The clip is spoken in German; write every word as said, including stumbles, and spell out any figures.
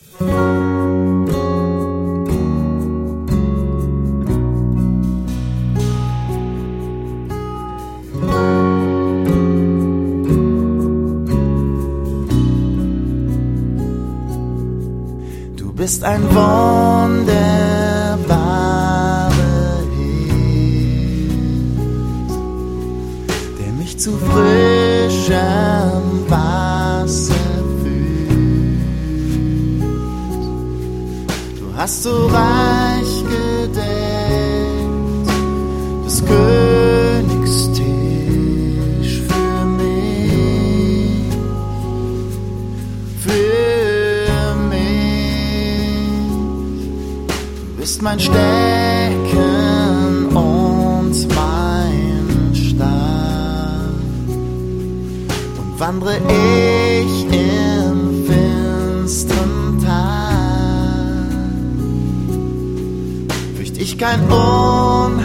Du bist ein wunderbarer Hirt, der mich zu frischem Wasser führt. Du hast so reich gedeckt des Königs Tisch für mich, für mich. Du bist mein Stecken und mein Stab, und wandre ich im finstern Tag, fürcht ich kein Unheil